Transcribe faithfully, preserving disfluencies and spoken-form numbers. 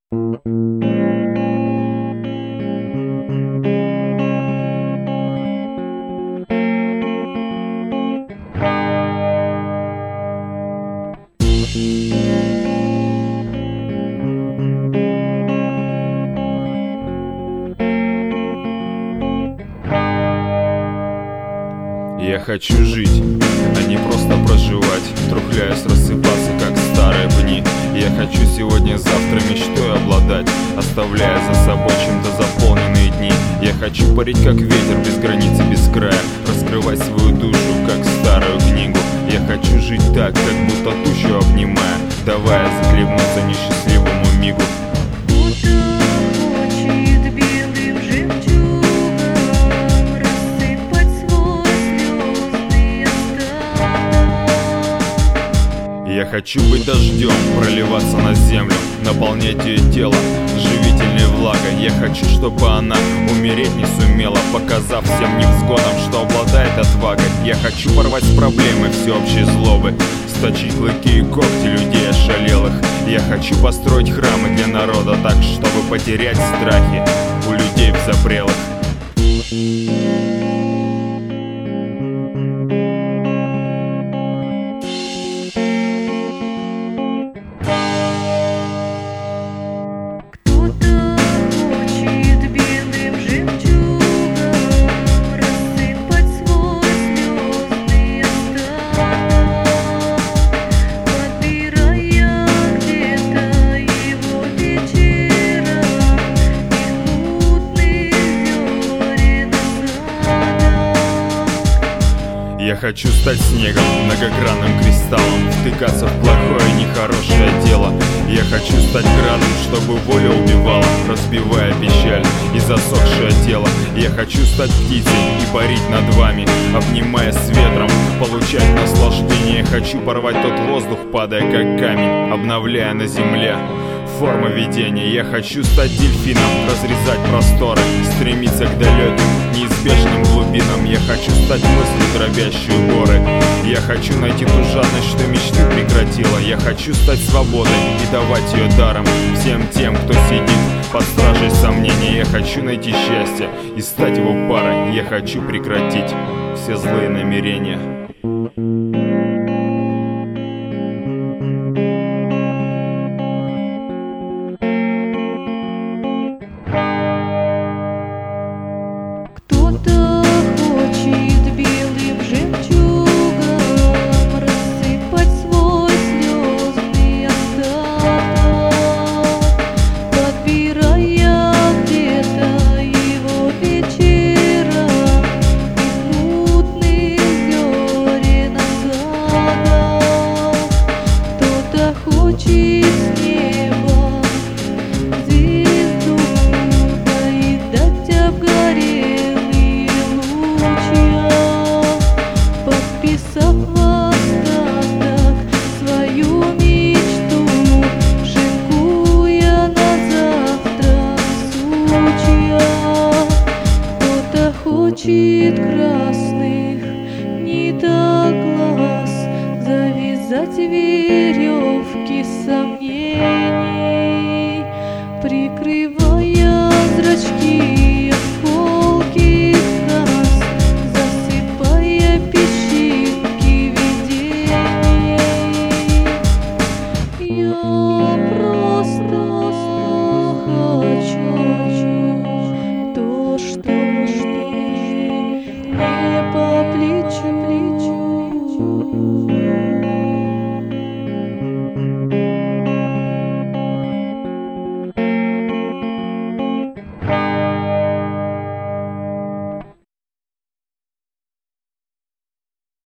Я хочу жить, а не просто проживать, трухляясь, рассыпаться, как старые пни. Я хочу сегодня-завтра мечтой обладать, оставляя за собой чем-то заполненные дни. Я хочу парить, как ветер, без границы, без края, раскрывать свою душу, как старую книгу. Я хочу жить так, как будто тучу обнимая, давая захлебнуться несчастливому мигу. Я хочу быть дождем, проливаться на землю, наполнять ее тело живительной влагой. Я хочу, чтобы она умереть не сумела, показав всем невзгодам, что обладает отвагой. Я хочу порвать с проблемой всеобщей злобы, сточить клыки и когти людей ошалелых. Я хочу построить храмы для народа так, чтобы потерять страхи у людей взапрелых. Я хочу стать снегом, многогранным кристаллом, втыкаться в плохое, нехорошее дело. Я хочу стать градом, чтобы воля убивала, разбивая печаль и засохшее тело. Я хочу стать птицей и парить над вами, обнимая с ветром, получать наслаждение. Я хочу порвать тот воздух, падая как камень, обновляя на земле формы видения. Я хочу стать дельфином, разрезать просторы, стремиться к далеким, неизбежным глубинам. Я хочу стать мыслью, дробящую горы. Я хочу найти ту жадность, что мечты прекратила. Я хочу стать свободой и давать ее даром всем тем, кто сидит под стражей сомнений. Я хочу найти счастье и стать его парой. Я хочу прекратить все злые намерения.